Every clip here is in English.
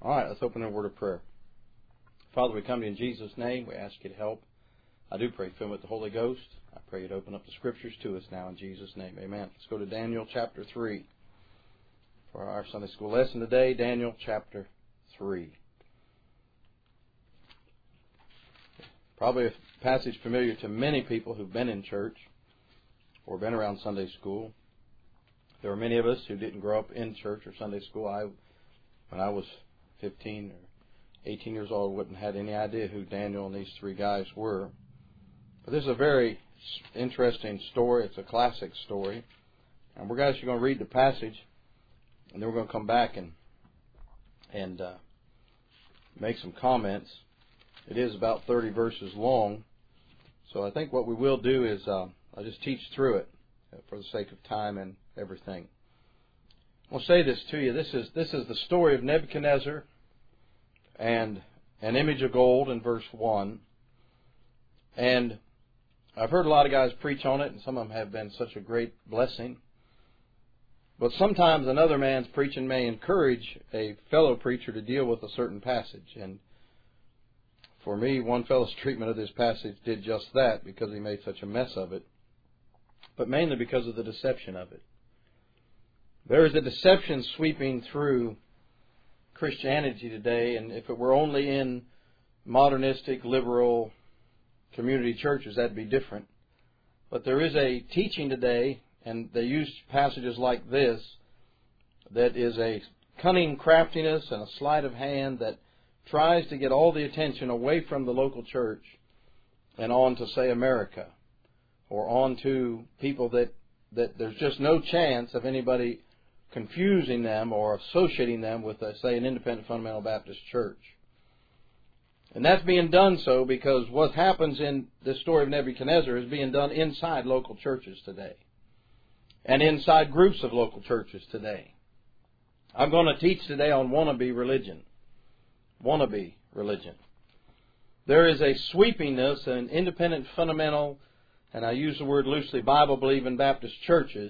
All right, let's open in a word of prayer. Father, we come to you in Jesus' name. We ask you to help. I do pray, fill with the Holy Ghost. I pray you'd open up the Scriptures to us now in Jesus' name. Amen. Let's go to Daniel chapter 3 for our Sunday school lesson today. Daniel chapter 3. Probably a passage familiar to many people who've been in church or been around Sunday school. There are many of us who didn't grow up in church or Sunday school. When I was 15 or 18 years old, wouldn't have had any idea who Daniel and these three guys were. But this is a very interesting story. It's a classic story. And we're going to read the passage, and then we're going to come back and make some comments. It is about 30 verses long. So I think what we will do is I'll just teach through it for the sake of time and everything. I'll say this to you. This is the story of Nebuchadnezzar and an image of gold in verse 1. And I've heard a lot of guys preach on it, and some of them have been such a great blessing. But sometimes another man's preaching may encourage a fellow preacher to deal with a certain passage. And for me, one fellow's treatment of this passage did just that because he made such a mess of it, but mainly because of the deception of it. There is a deception sweeping through Christianity today, and if it were only in modernistic, liberal community churches, that'd be different. But there is a teaching today, and they use passages like this, that is a cunning craftiness and a sleight of hand that tries to get all the attention away from the local church and on to, say, America, or on to people that there's just no chance of anybody confusing them or associating them with, say, an independent fundamental Baptist church. And that's being done so because what happens in this story of Nebuchadnezzar is being done inside local churches today and inside groups of local churches today. I'm going to teach today on wannabe religion. Wannabe religion. There is a sweepingness in independent fundamental, and I use the word loosely, Bible-believing Baptist churches,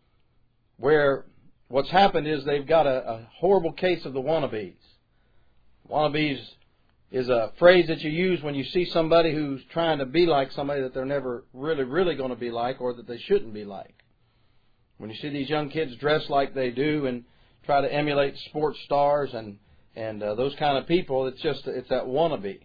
where what's happened is they've got a horrible case of the wannabes. Wannabes is a phrase that you use when you see somebody who's trying to be like somebody that they're never really going to be like, or that they shouldn't be like. When you see these young kids dress like they do and try to emulate sports stars and those kind of people, it's that wannabe.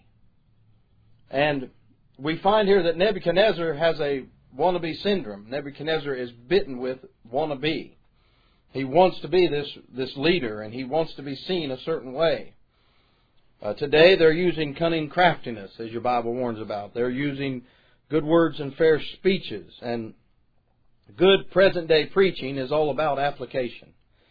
And we find here that Nebuchadnezzar has a wannabe syndrome. Nebuchadnezzar is bitten with wannabe. He wants to be this leader, and he wants to be seen a certain way. Today they're using cunning craftiness, as your Bible warns about. They're using good words and fair speeches. And good present-day preaching is all about application.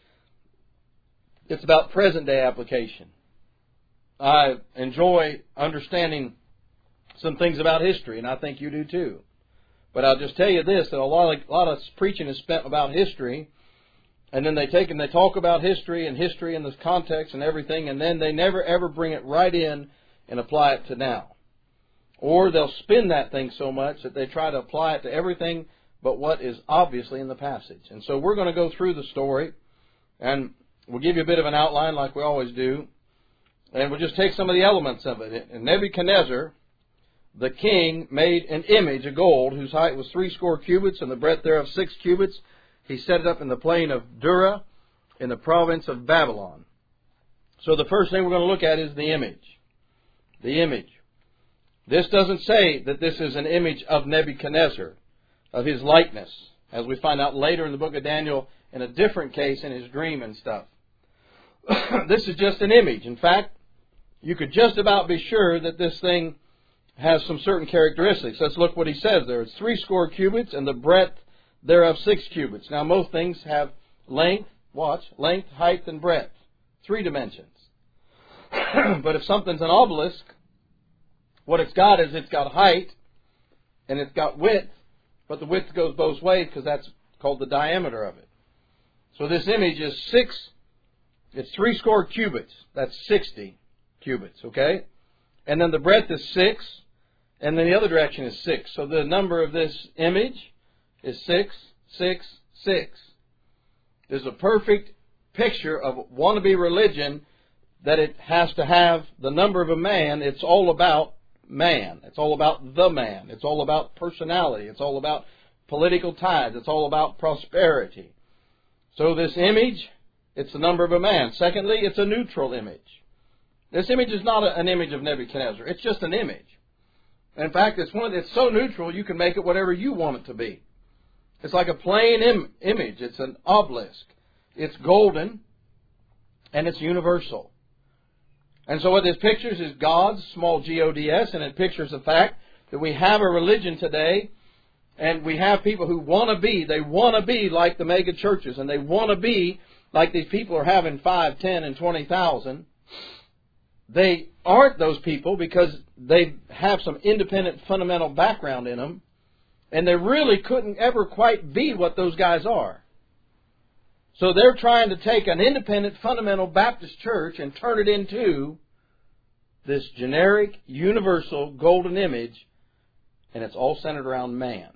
It's about present-day application. I enjoy understanding some things about history, and I think you do too. But I'll just tell you this, that a lot of preaching is spent about history, and then they take and they talk about history and this context and everything, and then they never ever bring it right in and apply it to now. Or they'll spin that thing so much that they try to apply it to everything but what is obviously in the passage. And so we're going to go through the story, and we'll give you a bit of an outline like we always do, and we'll just take some of the elements of it. And Nebuchadnezzar, the king, made an image of gold whose height was 60 cubits and the breadth thereof 6 cubits. He set it up in the plain of Dura in the province of Babylon. So the first thing we're going to look at is the image. The image. This doesn't say that this is an image of Nebuchadnezzar, of his likeness, as we find out later in the book of Daniel in a different case in his dream and stuff. This is just an image. In fact, you could just about be sure that this thing has some certain characteristics. Let's look what he says there. It's 60 cubits and the breadth thereof 6 cubits. Now most things have length, height, and breadth. 3 dimensions. But if something's an obelisk, what it's got is it's got height and it's got width, but the width goes both ways because that's called the diameter of it. So this image is 60 cubits. That's 60 cubits, okay? And then the breadth is 6, and then the other direction is 6. So the number of this image is 666. There's a perfect picture of wannabe religion that it has to have the number of a man. It's all about man. It's all about the man. It's all about personality. It's all about political ties. It's all about prosperity. So this image, it's the number of a man. Secondly, it's a neutral image. This image is not an image of Nebuchadnezzar. It's just an image. In fact, it's so neutral you can make it whatever you want it to be. It's like a plain image. It's an obelisk. It's golden, and it's universal. And so what this pictures is God's, small G-O-D-S, and it pictures the fact that we have a religion today, and we have people who want to be like the mega churches, and they want to be like these people are having 5, 10, and 20,000. They aren't those people because they have some independent fundamental background in them, and they really couldn't ever quite be what those guys are. So they're trying to take an independent fundamental Baptist church and turn it into this generic, universal, golden image, and it's all centered around man.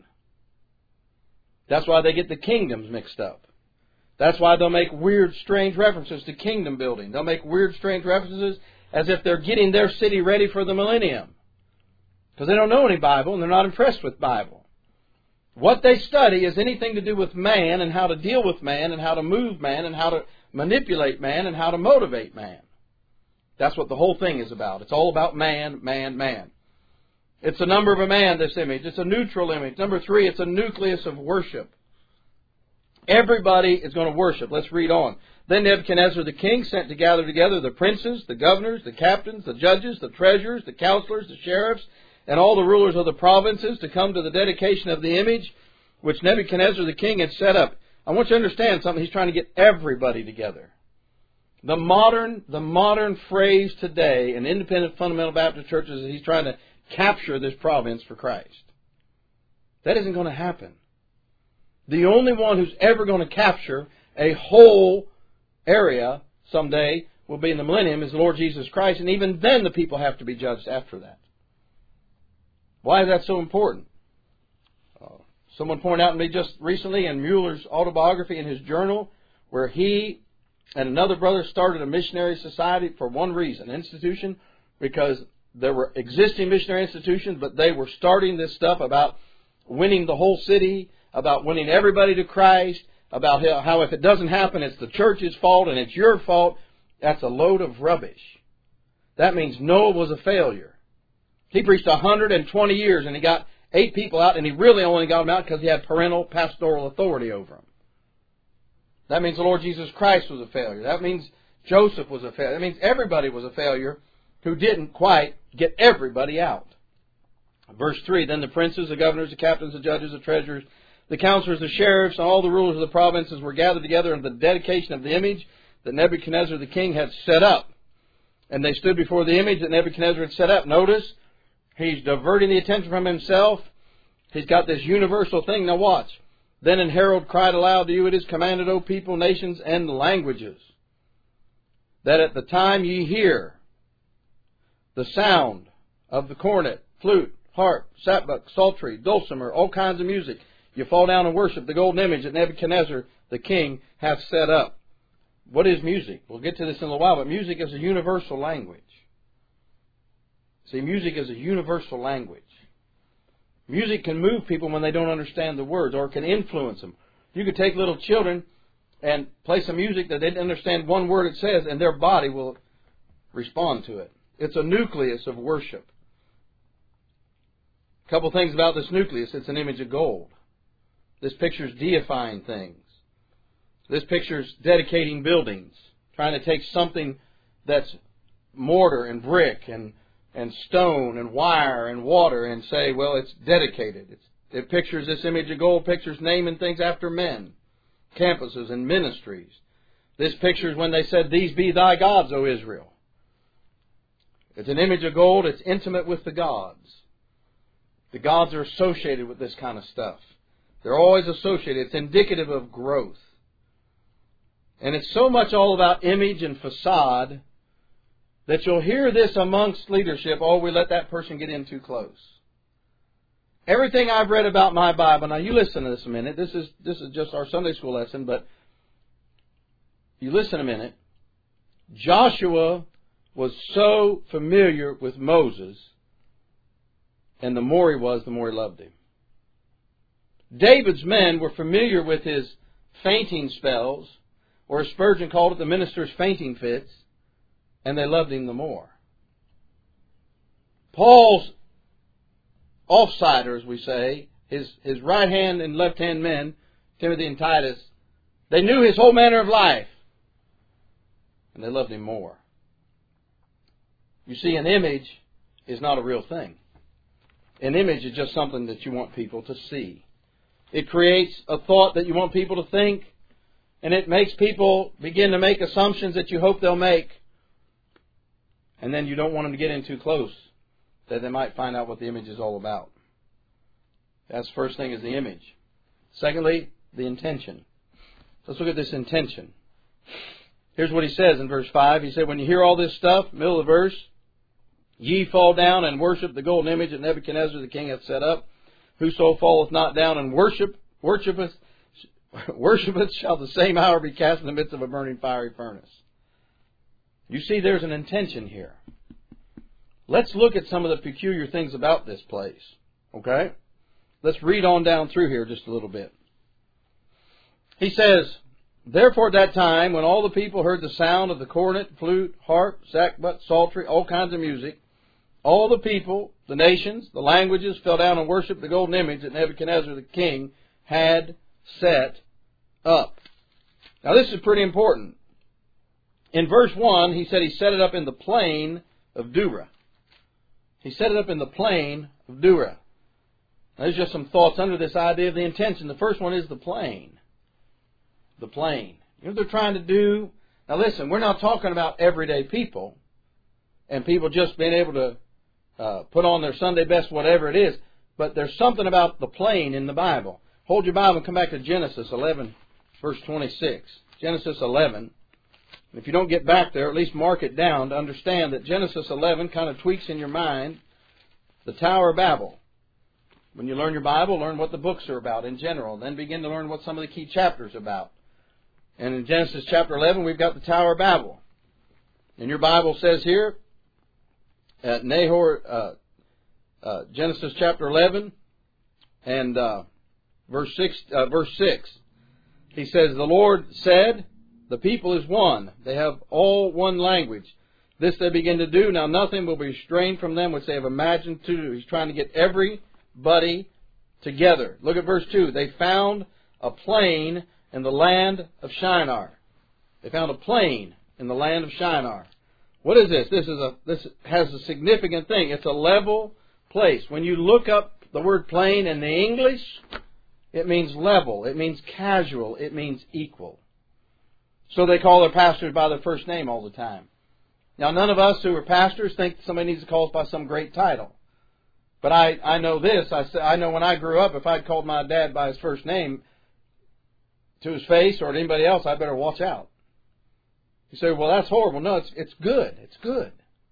That's why they get the kingdoms mixed up. That's why they'll make weird, strange references to kingdom building. They'll make weird, strange references as if they're getting their city ready for the millennium. Because they don't know any Bible and they're not impressed with Bible. What they study is anything to do with man and how to deal with man and how to move man and how to manipulate man and how to motivate man. That's what the whole thing is about. It's all about man, man, man. It's the number of a man, this image. It's a neutral image. Number 3, it's a nucleus of worship. Everybody is going to worship. Let's read on. Then Nebuchadnezzar the king sent to gather together the princes, the governors, the captains, the judges, the treasurers, the counselors, the sheriffs, and all the rulers of the provinces to come to the dedication of the image which Nebuchadnezzar the king had set up. I want you to understand something. He's trying to get everybody together. The modern phrase today in independent fundamental Baptist churches is he's trying to capture this province for Christ. That isn't going to happen. The only one who's ever going to capture a whole area someday will be in the millennium is the Lord Jesus Christ, and even then the people have to be judged after that. Why is that so important? Someone pointed out to me just recently in Mueller's autobiography in his journal where he and another brother started a missionary society for one reason, an institution, because there were existing missionary institutions, but they were starting this stuff about winning the whole city, about winning everybody to Christ, about how if it doesn't happen, it's the church's fault and it's your fault. That's a load of rubbish. That means Noah was a failure. He preached 120 years and he got 8 people out, and he really only got them out because he had parental pastoral authority over them. That means the Lord Jesus Christ was a failure. That means Joseph was a failure. That means everybody was a failure who didn't quite get everybody out. Verse 3, then the princes, the governors, the captains, the judges, the treasurers, the counselors, the sheriffs, and all the rulers of the provinces were gathered together in the dedication of the image that Nebuchadnezzar the king had set up. And they stood before the image that Nebuchadnezzar had set up. Notice, he's diverting the attention from himself. He's got this universal thing. Now watch. Then an herald cried aloud to you, it is commanded, O people, nations, and languages, that at the time ye hear the sound of the cornet, flute, harp, sackbut, psaltery, dulcimer, all kinds of music, you fall down and worship the golden image that Nebuchadnezzar the king hath set up. What is music? We'll get to this in a little while, but music is a universal language. See, music is a universal language. Music can move people when they don't understand the words, or it can influence them. You could take little children and play some music that they didn't understand one word it says, and their body will respond to it. It's a nucleus of worship. A couple things about this nucleus. It's an image of gold. This picture's deifying things. This picture's dedicating buildings, trying to take something that's mortar and brick and stone and wire and water and say, well, it's dedicated. It pictures, this image of gold pictures naming things after men, campuses and ministries. This pictures when they said, these be thy gods, O Israel. It's an image of gold. It's intimate with the gods. The gods are associated with this kind of stuff. They're always associated. It's indicative of growth. And it's so much all about image and facade that you'll hear this amongst leadership, oh, we let that person get in too close. Everything I've read about my Bible, now you listen to this a minute. This is just our Sunday school lesson, but you listen a minute. Joshua was so familiar with Moses, and the more he was, the more he loved him. David's men were familiar with his fainting spells, or as Spurgeon called it, the minister's fainting fits, and they loved him the more. Paul's offsiders, we say, his right hand and left hand men, Timothy and Titus, they knew his whole manner of life, and they loved him more. You see, an image is not a real thing. An image is just something that you want people to see. It creates a thought that you want people to think, and it makes people begin to make assumptions that you hope they'll make. And then you don't want them to get in too close, that they might find out what the image is all about. That's the first thing, is the image. Secondly, the intention. Let's look at this intention. Here's what he says in verse 5. He said, when you hear all this stuff, middle of the verse, ye fall down and worship the golden image that Nebuchadnezzar the king hath set up. Whoso falleth not down and worshipeth shall the same hour be cast in the midst of a burning fiery furnace. You see, there's an intention here. Let's look at some of the peculiar things about this place. Okay? Let's read on down through here just a little bit. He says, therefore at that time, when all the people heard the sound of the cornet, flute, harp, sackbut, psaltery, all kinds of music, all the people, the nations, the languages, fell down and worshipped the golden image that Nebuchadnezzar the king had set up. Now this is pretty important. In verse 1, he said he set it up in the plain of Dura. He set it up in the plain of Dura. Now, there's just some thoughts under this idea of the intention. The first one is the plain. The plain. You know what they're trying to do? Now listen, we're not talking about everyday people and people just being able to put on their Sunday best, whatever it is. But there's something about the plain in the Bible. Hold your Bible and come back to Genesis 11, verse 26. Genesis 11. If you don't get back there, at least mark it down to understand that Genesis 11 kind of tweaks in your mind the Tower of Babel. When you learn your Bible, learn what the books are about in general. Then begin to learn what some of the key chapters are about. And in Genesis chapter 11, we've got the Tower of Babel. And your Bible says here, at Genesis chapter 11 and verse 6, he says, the Lord said, the people is one. They have all one language. This they begin to do. Now nothing will be restrained from them which they have imagined to do. He's trying to get everybody together. Look at verse 2. They found a plain in the land of Shinar. They found a plain in the land of Shinar. What is this? This has a significant thing. It's a level place. When you look up the word plain in the English, it means level. It means casual. It means equal. So they call their pastors by their first name all the time. Now, none of us who are pastors think somebody needs to call us by some great title. But I know this. I know when I grew up, if I'd called my dad by his first name to his face or to anybody else, I better watch out. You say, well, that's horrible. No, it's good. It's good.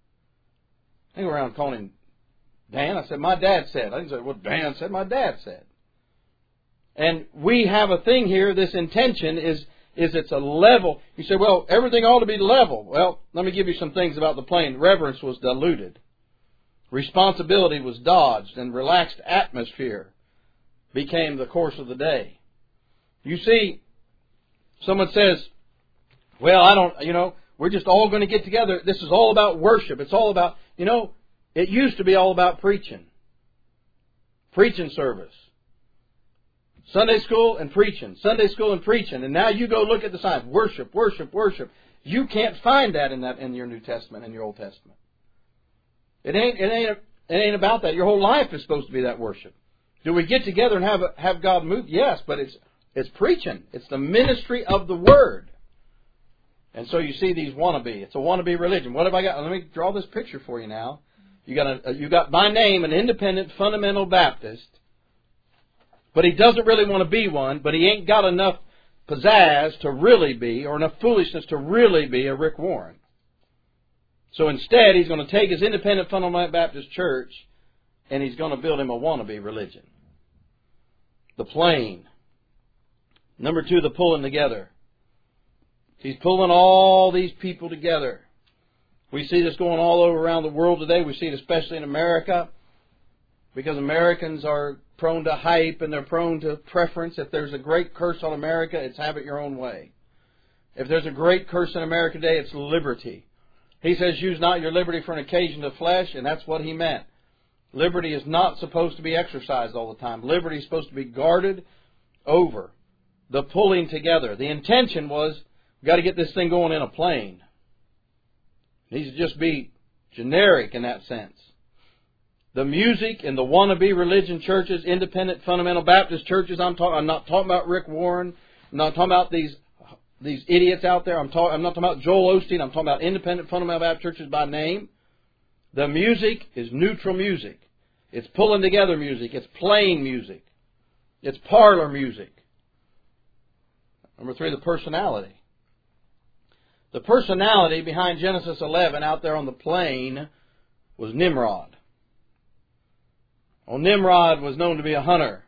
I didn't go around calling him Dan. I said, my dad said. I didn't say, well, Dan said, my dad said. And we have a thing here. This intention is it's a level. You say, well, everything ought to be level. Well, let me give you some things about the plain. Reverence was diluted. Responsibility was dodged, and relaxed atmosphere became the course of the day. You see, someone says, well, we're just all going to get together. This is all about worship. It's all about, it used to be all about preaching. Preaching service. Sunday school and preaching. Sunday school and preaching. And now you go look at the signs. Worship, worship, worship. You can't find that in your New Testament and your Old Testament. It ain't about that. Your whole life is supposed to be that worship. Do we get together and have God move? Yes, but it's preaching. It's the ministry of the Word. And so you see these wannabe. It's a wannabe religion. What have I got? Let me draw this picture for you now. You got by name an independent fundamental Baptist, but he doesn't really want to be one. But he ain't got enough pizzazz to really be, or enough foolishness to really be a Rick Warren. So instead, he's going to take his independent fundamental Baptist church and he's going to build him a wannabe religion. The plain. Number 2, the pulling together. He's pulling all these people together. We see this going all over around the world today. We see it especially in America, because Americans are prone to hype and they're prone to preference. If there's a great curse on America, it's have it your own way. If there's a great curse in America today, it's liberty. He says, use not your liberty for an occasion to flesh, and that's what he meant. Liberty is not supposed to be exercised all the time. Liberty is supposed to be guarded over. The pulling together. The intention was, we've got to get this thing going in a plane. It needs to just be generic in that sense. The music in the wannabe religion churches, independent fundamental Baptist churches, I'm not talking about Rick Warren. I'm not talking about these idiots out there. I'm not talking about Joel Osteen. I'm talking about independent fundamental Baptist churches by name. The music is neutral music. It's pulling together music. It's playing music. It's parlor music. Number 3, the personality. The personality behind Genesis 11 out there on the plain was Nimrod. Well, Nimrod was known to be a hunter.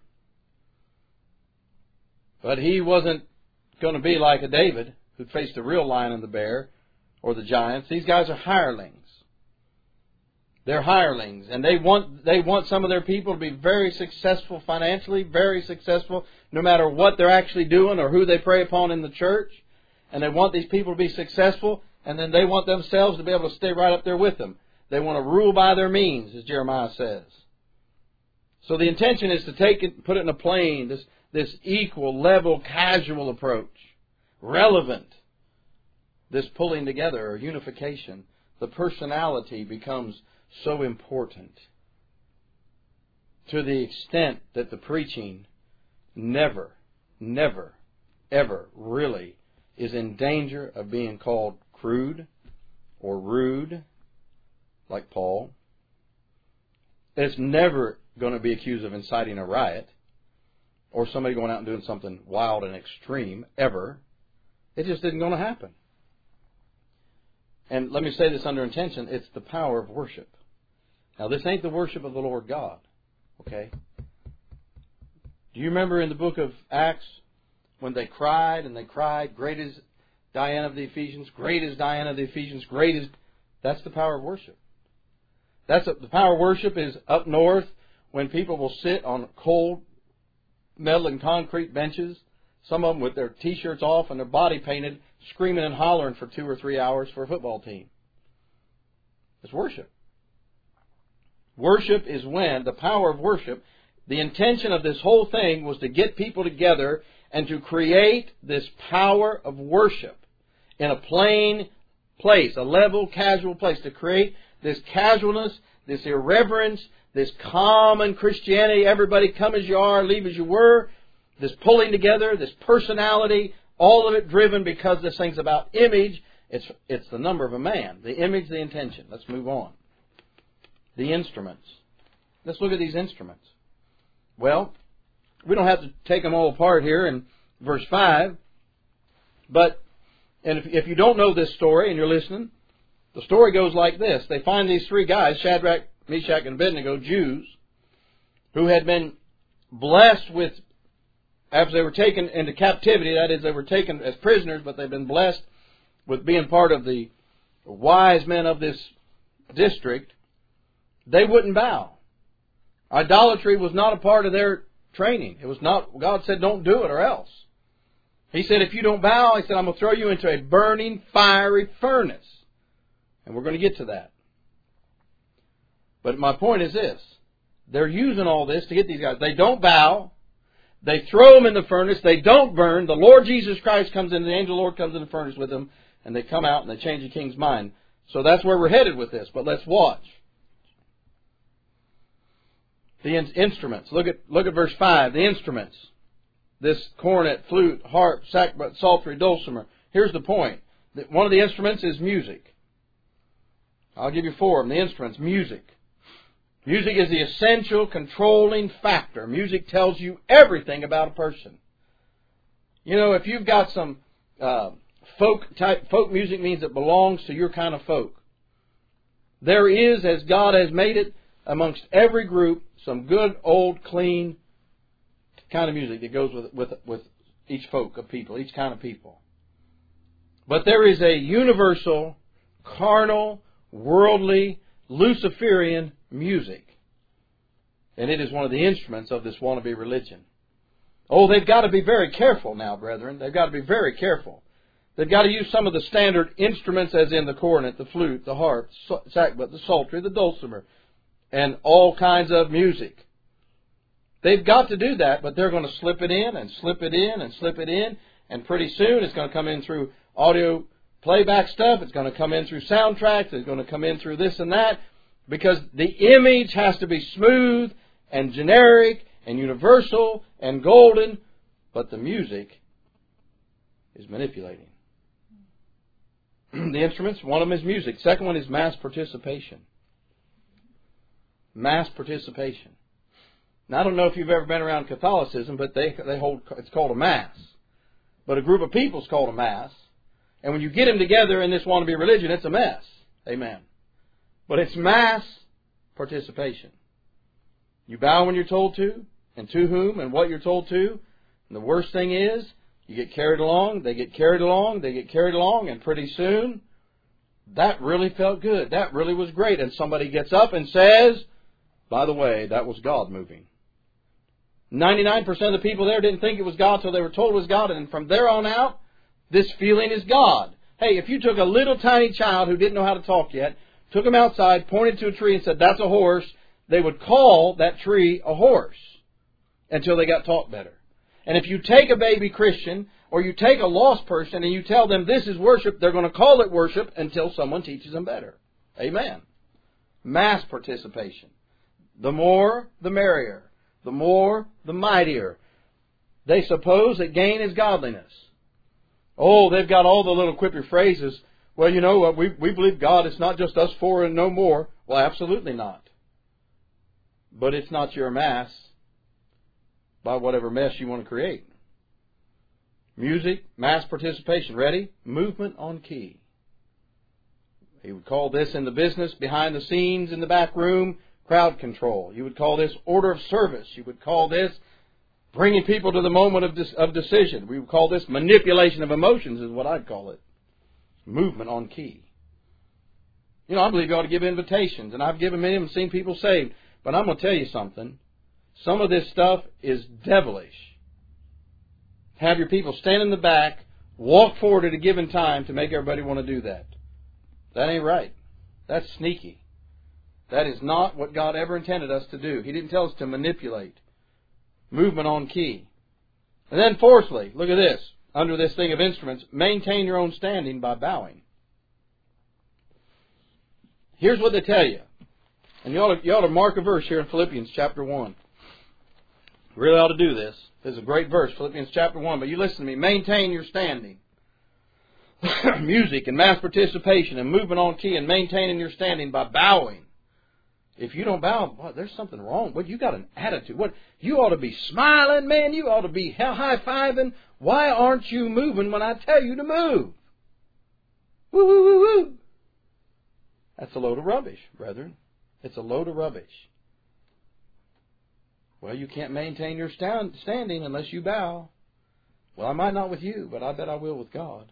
But he wasn't going to be like a David who faced the real lion and the bear or the giants. These guys are hirelings. They're hirelings. And they want some of their people to be very successful financially, very successful no matter what they're actually doing or who they prey upon in the church. And they want these people to be successful, and then they want themselves to be able to stay right up there with them. They want to rule by their means, as Jeremiah says. So the intention is to take it, put it in a plane, this equal, level, casual approach. Relevant. This pulling together or unification. The personality becomes so important to the extent that the preaching never, ever really is in danger of being called crude or rude, like Paul. It's never going to be accused of inciting a riot or somebody going out and doing something wild and extreme, ever. It just isn't going to happen. And let me say this under intention, it's the power of worship. Now, this ain't the worship of the Lord God, okay? Do you remember in the book of Acts when they cried and they cried, great is Diana of the Ephesians, great is Diana of the Ephesians, great is... That's the power of worship. The power of worship is up north when people will sit on cold metal and concrete benches, some of them with their T-shirts off and their body painted, screaming and hollering for 2 or 3 hours for a football team. It's worship. Worship is when the power of worship, the intention of this whole thing was to get people together and to create this power of worship in a plain place, a level, casual place, to create this casualness, this irreverence, this common Christianity, everybody come as you are, leave as you were, this pulling together, this personality, all of it driven because this thing's about image. It's the number of a man, the image, the intention. Let's move on. The instruments. Let's look at these instruments. Well, we don't have to take them all apart here in verse 5. But if you don't know this story and you're listening, the story goes like this. They find these 3 guys, Shadrach, Meshach, and Abednego, Jews, who had been blessed with, after they were taken into captivity, that is, they were taken as prisoners, but they've been blessed with being part of the wise men of this district. They wouldn't bow. Idolatry was not a part of their training. It was not. God said, don't do it or else. He said, if you don't bow, He said, I'm going to throw you into a burning, fiery furnace. And we're going to get to that. But my point is this. They're using all this to get these guys. They don't bow. They throw them in the furnace. They don't burn. The Lord Jesus Christ comes in. The angel of the Lord comes in the furnace with them. And they come out and they change the king's mind. So that's where we're headed with this. But let's watch. The instruments. Look at verse 5. The instruments. This cornet, flute, harp, sackbut, psaltery, dulcimer. Here's the point. One of the instruments is music. I'll give you 4 of them. The instruments, music. Music is the essential controlling factor. Music tells you everything about a person. You know, if you've got some folk music means it belongs to your kind of folk. There is, as God has made it, amongst every group, some good, old, clean kind of music that goes with each folk of people, each kind of people. But there is a universal, carnal, worldly, Luciferian music. And it is one of the instruments of this wannabe religion. Oh, they've got to be very careful now, brethren. They've got to be very careful. They've got to use some of the standard instruments, as in the cornet, the flute, the harp, sackbut, the psaltery, the dulcimer, and all kinds of music. They've got to do that, but they're going to slip it in and slip it in and slip it in, and pretty soon it's going to come in through audio playback stuff. It's going to come in through soundtracks. It's going to come in through this and that, because the image has to be smooth and generic and universal and golden, but the music is manipulating. The instruments, one of them is music. Second one is mass participation. Mass participation. Now, I don't know if you've ever been around Catholicism, but they hold, it's called a mass. But a group of people is called a mass. And when you get them together in this wannabe religion, it's a mess. Amen. But it's mass participation. You bow when you're told to, and to whom, and what you're told to. And the worst thing is, you get carried along, they get carried along, they get carried along, and pretty soon, that really felt good. That really was great. And somebody gets up and says, by the way, that was God moving. 99% of the people there didn't think it was God until they were told it was God. And from there on out, this feeling is God. Hey, if you took a little tiny child who didn't know how to talk yet, took him outside, pointed to a tree and said, that's a horse, they would call that tree a horse until they got taught better. And if you take a baby Christian or you take a lost person and you tell them this is worship, they're going to call it worship until someone teaches them better. Amen. Mass participation. The more, the merrier. The more, the mightier. They suppose that gain is godliness. Oh, they've got all the little quippy phrases. Well, you know what, we believe God, it's not just us four and no more. Well, absolutely not. But it's not your mass by whatever mess you want to create. Music, mass participation. Ready? Movement on key. He would call this in the business, behind the scenes, in the back room, crowd control. You would call this order of service. You would call this bringing people to the moment of decision. We would call this manipulation of emotions, is what I'd call it. Movement on key. You know, I believe you ought to give invitations, and I've given many and seen people saved. But I'm going to tell you something. Some of this stuff is devilish. Have your people stand in the back, walk forward at a given time to make everybody want to do that. That ain't right. That's sneaky. That is not what God ever intended us to do. He didn't tell us to manipulate. Movement on key. And then fourthly, look at this. Under this thing of instruments, maintain your own standing by bowing. Here's what they tell you. And you ought to mark a verse here in Philippians chapter 1. You really ought to do this. This is a great verse, Philippians chapter 1. But you listen to me. Maintain your standing. Music and mass participation and movement on key and maintaining your standing by bowing. If you don't bow, well, there's something wrong. Well, you got an attitude. What? You ought to be smiling, man. You ought to be high-fiving. Why aren't you moving when I tell you to move? Woo, woo, woo, woo. That's a load of rubbish, brethren. It's a load of rubbish. Well, you can't maintain your standing unless you bow. Well, I might not with you, but I bet I will with God.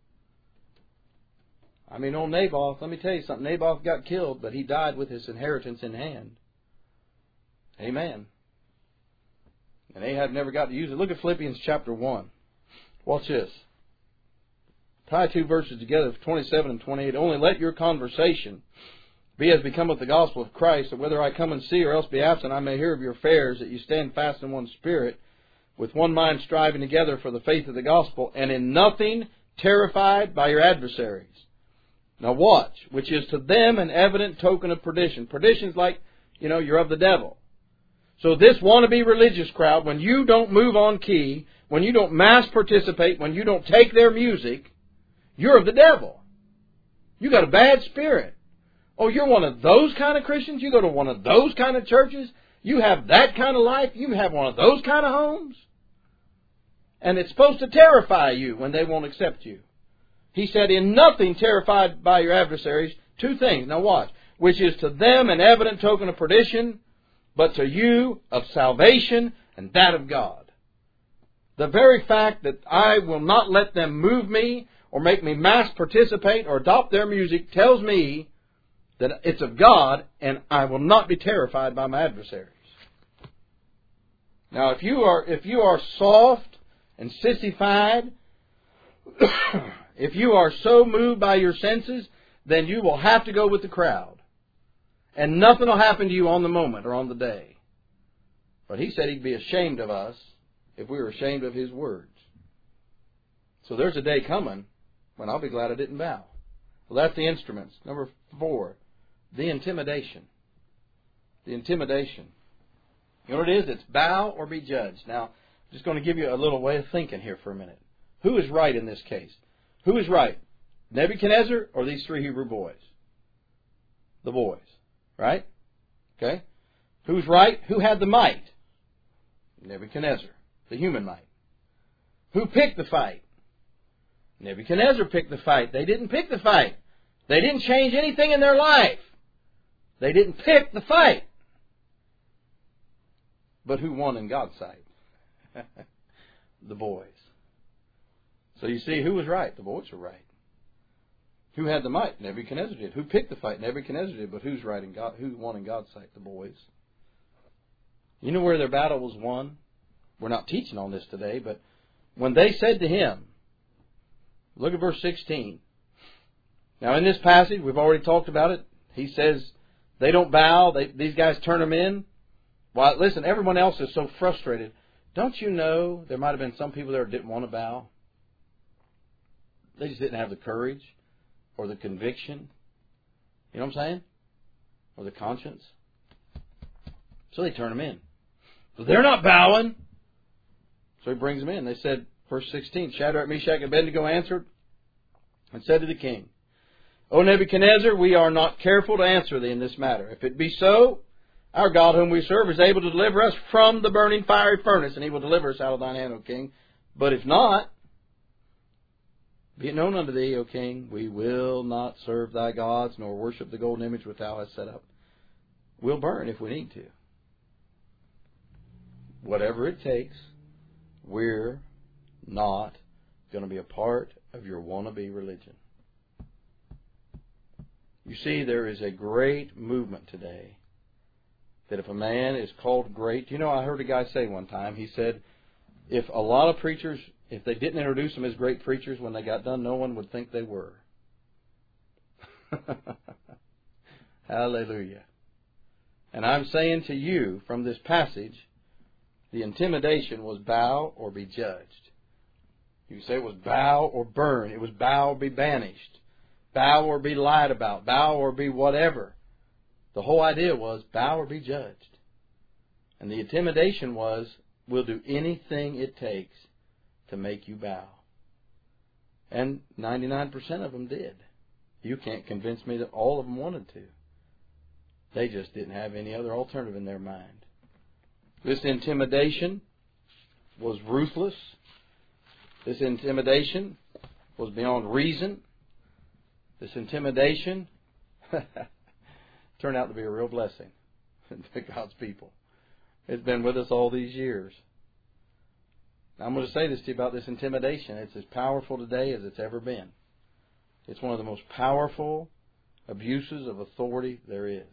I mean, old Naboth, let me tell you something. Naboth got killed, but he died with his inheritance in hand. Amen. And Ahab never got to use it. Look at Philippians chapter 1. Watch this. Tie two verses together, 27 and 28. Only let your conversation be as becometh the gospel of Christ, that whether I come and see or else be absent, I may hear of your affairs, that you stand fast in one spirit, with one mind striving together for the faith of the gospel, and in nothing terrified by your adversaries. Now watch, which is to them an evident token of perdition. Perdition's like, you're of the devil. So this wannabe religious crowd, when you don't move on key, when you don't mass participate, when you don't take their music, you're of the devil. You got a bad spirit. Oh, you're one of those kind of Christians? You go to one of those kind of churches? You have that kind of life? You have one of those kind of homes? And it's supposed to terrify you when they won't accept you. He said, in nothing terrified by your adversaries, two things. Now watch. Which is to them an evident token of perdition, but to you of salvation and that of God. The very fact that I will not let them move me or make me mass participate or adopt their music tells me that it's of God, and I will not be terrified by my adversaries. Now, if you are soft and sissified, if you are so moved by your senses, then you will have to go with the crowd. And nothing will happen to you on the moment or on the day. But He said He'd be ashamed of us if we were ashamed of His words. So there's a day coming when I'll be glad I didn't bow. Well, that's the instruments. Number 4, the intimidation. The intimidation. You know what it is? It's bow or be judged. Now, I'm just going to give you a little way of thinking here for a minute. Who is right in this case? Who is right? Nebuchadnezzar or these 3 Hebrew boys? The boys. Right? Okay? Who's right? Who had the might? Nebuchadnezzar. The human might. Who picked the fight? Nebuchadnezzar picked the fight. They didn't pick the fight. They didn't change anything in their life. They didn't pick the fight. But who won in God's sight? The boys. So you see, who was right? The boys were right. Who had the might? Nebuchadnezzar did. Who picked the fight? Nebuchadnezzar did. But who's right in God? Who won in God's sight? The boys. You know where their battle was won? We're not teaching on this today, but when they said to him, look at verse 16. Now in this passage, we've already talked about it. He says they don't bow. These guys turn them in. Well, listen, everyone else is so frustrated. Don't you know there might have been some people there who didn't want to bow? They just didn't have the courage or the conviction. You know what I'm saying? Or the conscience. So they turn them in. But they're not bowing. So he brings them in. They said, verse 16, Shadrach, Meshach, and Abednego answered and said to the king, O Nebuchadnezzar, we are not careful to answer thee in this matter. If it be so, our God whom we serve is able to deliver us from the burning fiery furnace, and He will deliver us out of thine hand, O king. But if not, be it known unto thee, O king, we will not serve thy gods, nor worship the golden image which thou hast set up. We'll burn if we need to. Whatever it takes, we're not going to be a part of your wannabe religion. You see, there is a great movement today that if a man is called great, you know, I heard a guy say one time, he said, if a lot of preachers, if they didn't introduce them as great preachers when they got done, no one would think they were. Hallelujah. And I'm saying to you from this passage, the intimidation was bow or be judged. You say it was bow or burn. It was bow or be banished. Bow or be lied about. Bow or be whatever. The whole idea was bow or be judged. And the intimidation was, we'll do anything it takes to make you bow. And 99% of them did. You can't convince me that all of them wanted to. They just didn't have any other alternative in their mind. This intimidation was ruthless. This intimidation was beyond reason. This intimidation turned out to be a real blessing to God's people. It's been with us all these years. Now, I'm going to say this to you about this intimidation. It's as powerful today as it's ever been. It's one of the most powerful abuses of authority there is.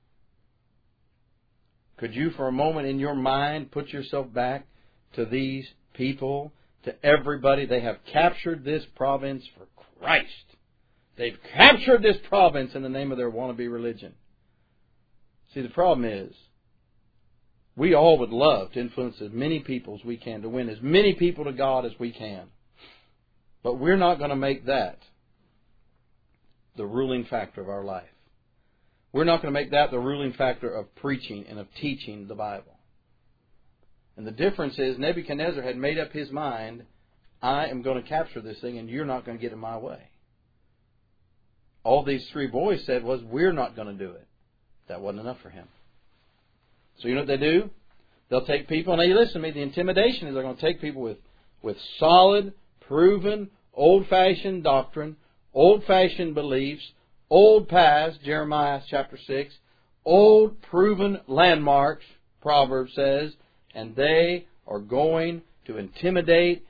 Could you, for a moment in your mind, put yourself back to these people, to everybody? They have captured this province for Christ. They've captured this province in the name of their wannabe religion. See, the problem is, we all would love to influence as many people as we can, to win as many people to God as we can. But we're not going to make that the ruling factor of our life. We're not going to make that the ruling factor of preaching and of teaching the Bible. And the difference is, Nebuchadnezzar had made up his mind, I am going to capture this thing and you're not going to get in my way. All these 3 boys said was, we're not going to do it. That wasn't enough for him. So you know what they do? They'll take people, and they listen to me, the intimidation is they're going to take people with solid, proven, old-fashioned doctrine, old-fashioned beliefs, old paths, Jeremiah chapter 6, old proven landmarks, Proverbs says, and they are going to intimidate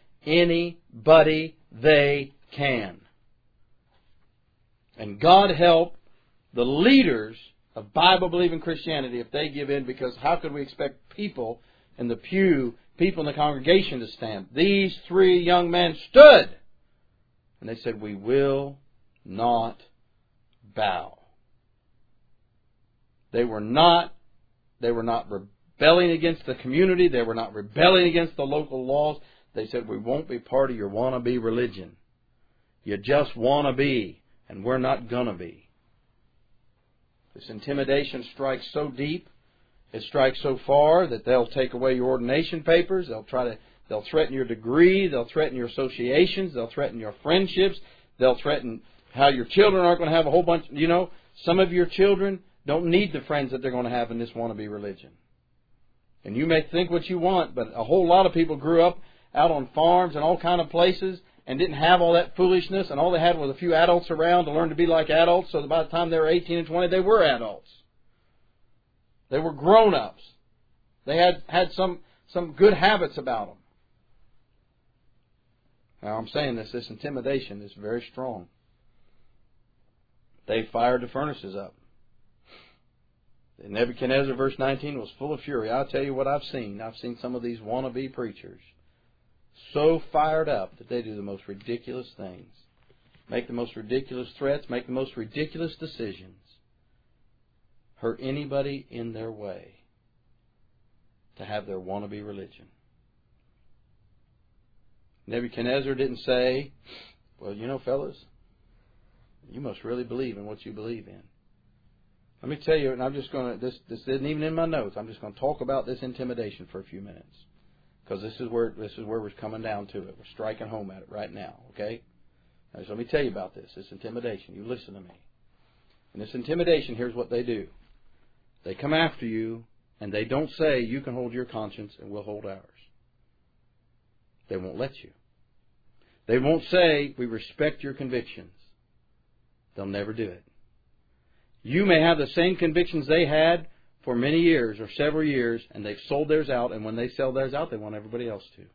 anybody they can. And God help the leaders of Bible-believing Christianity, if they give in, because how could we expect people in the pew, people in the congregation to stand? These three young men stood, and they said, we will not bow. They were not rebelling against the community. They were not rebelling against the local laws. They said, we won't be part of your wannabe religion. You just want to be, and we're not going to be. This intimidation strikes so deep, it strikes so far that they'll take away your ordination papers. They'll threaten your degree. They'll threaten your associations. They'll threaten your friendships. They'll threaten how your children aren't going to have a whole bunch. Some of your children don't need the friends that they're going to have in this wannabe religion. And you may think what you want, but a whole lot of people grew up out on farms and all kind of places and didn't have all that foolishness, and all they had was a few adults around to learn to be like adults, so that by the time they were 18 and 20, they were adults. They were grown-ups. They had some good habits about them. Now, I'm saying this intimidation is very strong. They fired the furnaces up. And Nebuchadnezzar, verse 19, was full of fury. I'll tell you what I've seen. I've seen some of these wannabe preachers so fired up that they do the most ridiculous things. Make the most ridiculous threats. Make the most ridiculous decisions. Hurt anybody in their way to have their wannabe religion. Nebuchadnezzar didn't say, well, fellas, you must really believe in what you believe in. Let me tell you, and I'm just going to, this isn't even in my notes, I'm just going to talk about this intimidation for a few minutes. Because this is where we're coming down to it. We're striking home at it right now, okay? Now, so let me tell you about this intimidation. You listen to me. And this intimidation, here's what they do. They come after you, and they don't say, you can hold your conscience and we'll hold ours. They won't let you. They won't say, we respect your convictions. They'll never do it. You may have the same convictions they had for many years or several years, and they've sold theirs out, and when they sell theirs out, they want everybody else to.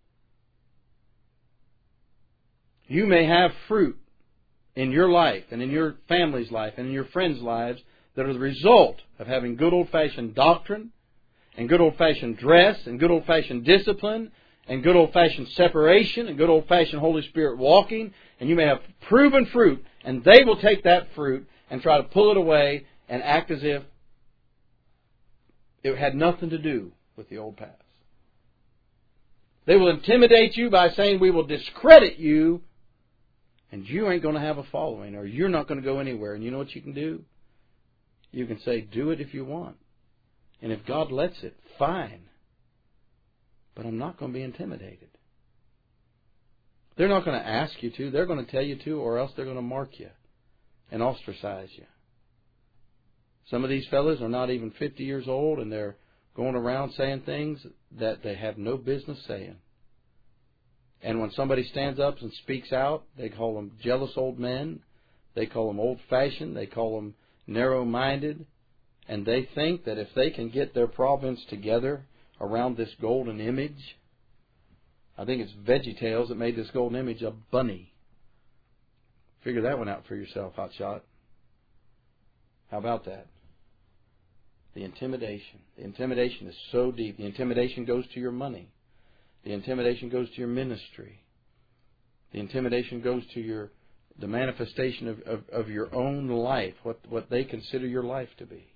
You may have fruit in your life and in your family's life and in your friends' lives that are the result of having good old-fashioned doctrine and good old-fashioned dress and good old-fashioned discipline and good old-fashioned separation and good old-fashioned Holy Spirit walking, and you may have proven fruit, and they will take that fruit and try to pull it away and act as if it had nothing to do with the old past. They will intimidate you by saying, we will discredit you, and you ain't going to have a following, or you're not going to go anywhere. And you know what you can do? You can say, do it if you want. And if God lets it, fine. But I'm not going to be intimidated. They're not going to ask you to. They're going to tell you to, or else they're going to mark you and ostracize you. Some of these fellas are not even 50 years old, and they're going around saying things that they have no business saying. And when somebody stands up and speaks out, they call them jealous old men. They call them old-fashioned. They call them narrow-minded. And they think that if they can get their province together around this golden image, I think it's VeggieTales that made this golden image a bunny. Figure that one out for yourself, hotshot. How about that? The intimidation. The intimidation is so deep. The intimidation goes to your money. The intimidation goes to your ministry. The intimidation goes to the manifestation of your own life, what they consider your life to be.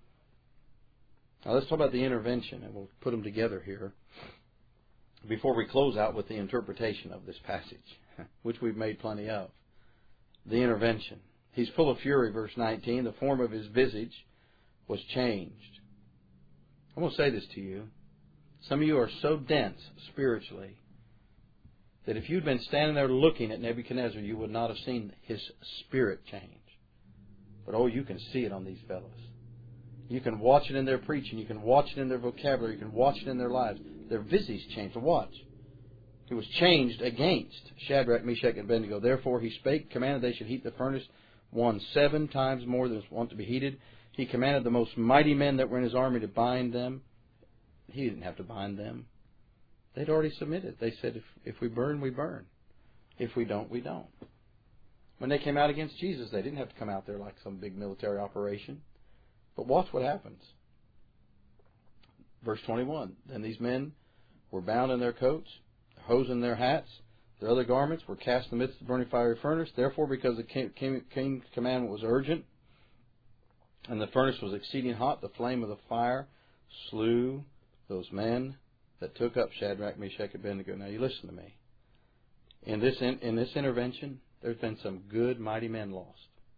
Now let's talk about the intervention, and we'll put them together here before we close out with the interpretation of this passage, which we've made plenty of. The intervention. He's full of fury, verse 19. The form of his visage was changed. I'm going to say this to you. Some of you are so dense spiritually that if you'd been standing there looking at Nebuchadnezzar, you would not have seen his spirit change. But you can see it on these fellows. You can watch it in their preaching. You can watch it in their vocabulary. You can watch it in their lives. Their visage changed. Watch. It was changed against Shadrach, Meshach, and Abednego. Therefore he spake, commanded they should heat the furnace 7 times more than was wont to be heated. He commanded the most mighty men that were in his army to bind them. He didn't have to bind them. They'd already submitted. They said, if we burn, we burn. If we don't, we don't. When they came out against Jesus, they didn't have to come out there like some big military operation. But watch what happens. Verse 21, then these men were bound in their coats, hose in their hats, their other garments were cast in the midst of the burning fiery furnace. Therefore, because the king's commandment was urgent, and the furnace was exceeding hot, the flame of the fire slew those men that took up Shadrach, Meshach, and Abednego. Now you listen to me. In this intervention, there's been some good, mighty men lost.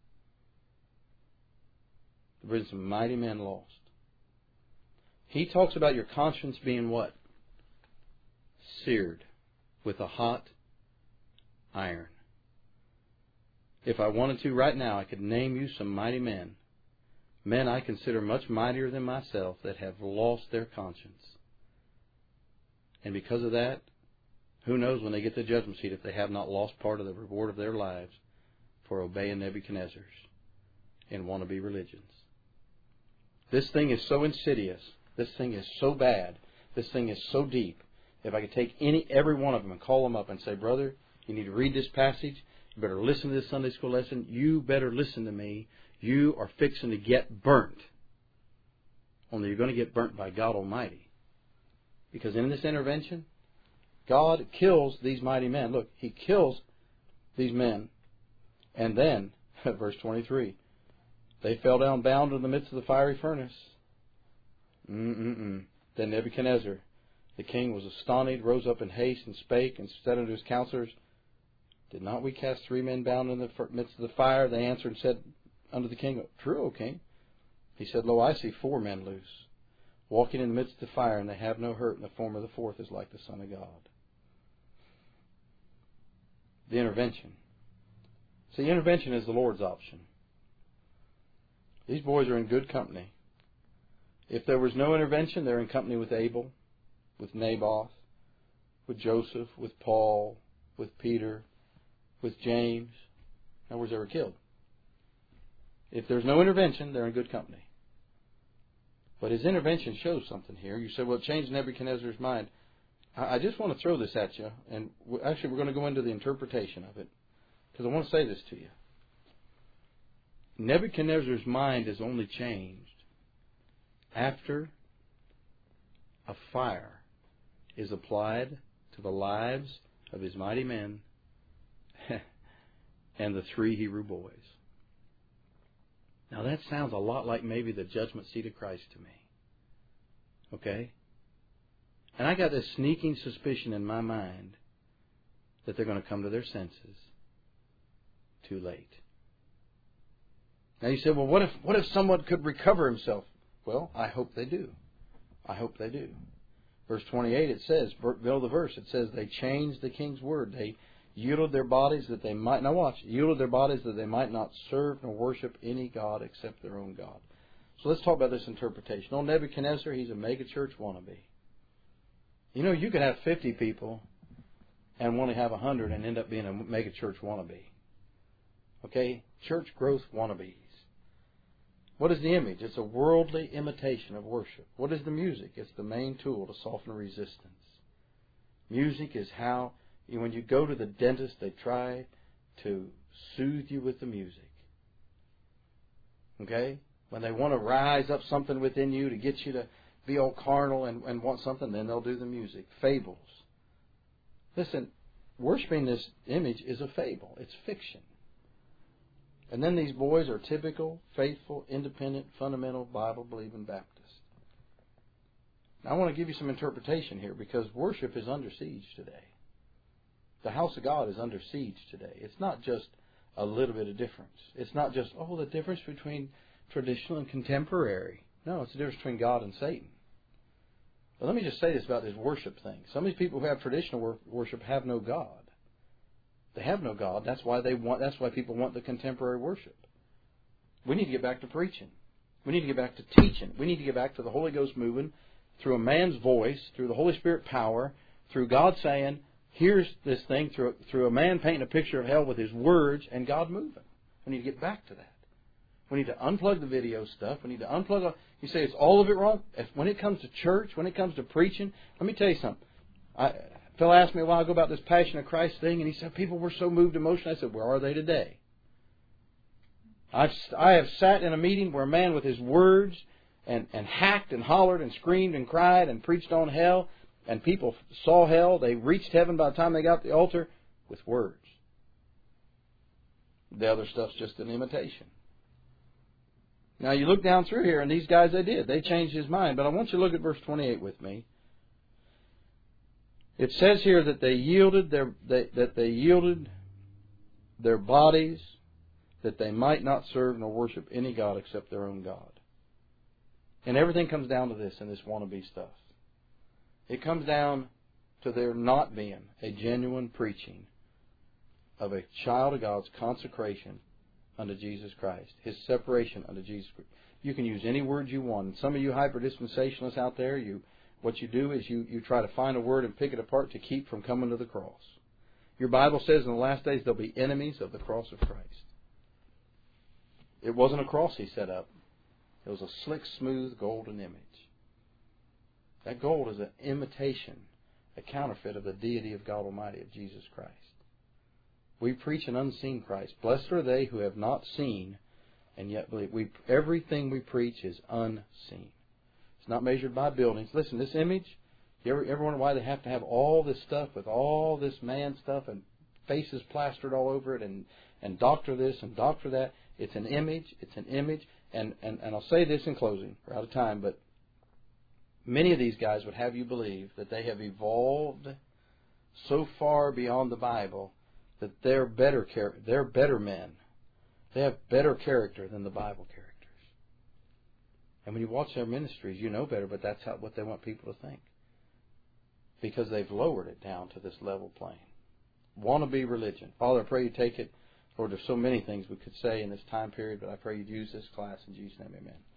There's been some mighty men lost. He talks about your conscience being what? Seared with a hot iron. If I wanted to right now, I could name you some mighty men. Men I consider much mightier than myself that have lost their conscience. And because of that, who knows when they get to the judgment seat if they have not lost part of the reward of their lives for obeying Nebuchadnezzar's and wannabe religions. This thing is so insidious. This thing is so bad. This thing is so deep. If I could take every one of them and call them up and say, brother, you need to read this passage. You better listen to this Sunday school lesson. You better listen to me. You are fixing to get burnt. Only you're going to get burnt by God Almighty. Because in this intervention, God kills these mighty men. Look, He kills these men. And then, verse 23, they fell down bound in the midst of the fiery furnace. Then Nebuchadnezzar, the king, was astonished, rose up in haste, and spake, and said unto his counselors, did not we cast 3 men bound in the midst of the fire? They answered and said unto the king, true, O king. He said, lo, I see 4 men loose, walking in the midst of the fire, and they have no hurt, and the form of the 4th is like the Son of God. The intervention. See, intervention is the Lord's option. These boys are in good company. If there was no intervention, they're in company with Abel, with Naboth, with Joseph, with Paul, with Peter, with James. In other words, they were killed. If there's no intervention, they're in good company. But his intervention shows something here. You say, well, it changed Nebuchadnezzar's mind. I just want to throw this at you, and actually we're going to go into the interpretation of it, because I want to say this to you. Nebuchadnezzar's mind is only changed after a fire is applied to the lives of his mighty men and the 3 Hebrew boys. Now that sounds a lot like maybe the judgment seat of Christ to me. Okay? And I got this sneaking suspicion in my mind that they're going to come to their senses too late. Now you say, well, what if someone could recover himself? Well, I hope they do. I hope they do. Verse 28, it says, below the verse, it says, they changed the king's word. They yielded their bodies that they might, now watch, yielded their bodies that they might not serve nor worship any god except their own God. So let's talk about this interpretation. On Nebuchadnezzar, he's a megachurch wannabe. You know, you could have 50 people and only have 100 and end up being a megachurch wannabe. Okay? Church growth wannabes. What is the image? It's a worldly imitation of worship. What is the music? It's the main tool to soften resistance. Music is how, when you go to the dentist, they try to soothe you with the music. Okay? When they want to rise up something within you to get you to be all carnal and want something, then they'll do the music. Fables. Listen, worshiping this image is a fable. It's fiction. And then these boys are typical, faithful, independent, fundamental, Bible-believing Baptists. Now, I want to give you some interpretation here because worship is under siege today. The house of God is under siege today. It's not just a little bit of difference. It's not just, the difference between traditional and contemporary. No, it's the difference between God and Satan. But let me just say this about this worship thing. Some of these people who have traditional worship have no God. They have no God. That's why people want the contemporary worship. We need to get back to preaching. We need to get back to teaching. We need to get back to the Holy Ghost moving through a man's voice, through the Holy Spirit power, through God saying, here's this thing, through a man painting a picture of hell with his words and God moving. We need to get back to that. We need to unplug the video stuff. We need to unplug. You say, is all of it wrong? When it comes to church, when it comes to preaching, let me tell you something. Phil asked me a while ago about this Passion of Christ thing, and he said, people were so moved emotionally. I said, where are they today? I have sat in a meeting where a man with his words and hacked and hollered and screamed and cried and preached on hell, and people saw hell. They reached heaven by the time they got to the altar with words. The other stuff's just an imitation. Now you look down through here, and these guys, they did. They changed his mind. But I want you to look at verse 28 with me. It says here that they yielded their bodies, that they might not serve nor worship any god except their own God. And everything comes down to this in this wannabe stuff. It comes down to there not being a genuine preaching of a child of God's consecration unto Jesus Christ, His separation unto Jesus Christ. You can use any word you want. And some of you hyper-dispensationalists out there, what you do is you try to find a word and pick it apart to keep from coming to the cross. Your Bible says in the last days there'll be enemies of the cross of Christ. It wasn't a cross He set up. It was a slick, smooth, golden image. That gold is an imitation, a counterfeit of the deity of God Almighty, of Jesus Christ. We preach an unseen Christ. Blessed are they who have not seen and yet believe. Everything we preach is unseen. It's not measured by buildings. Listen, this image, you ever wonder why they have to have all this stuff with all this man stuff and faces plastered all over it and doctor this and doctor that? It's an image. It's an image. And I'll say this in closing. We're out of time, but many of these guys would have you believe that they have evolved so far beyond the Bible that they're better men. They have better character than the Bible characters. And when you watch their ministries, you know better, but that's what they want people to think. Because they've lowered it down to this level plane. Wannabe religion. Father, I pray you take it. Lord, there's so many things we could say in this time period, but I pray you'd use this class in Jesus' name, amen.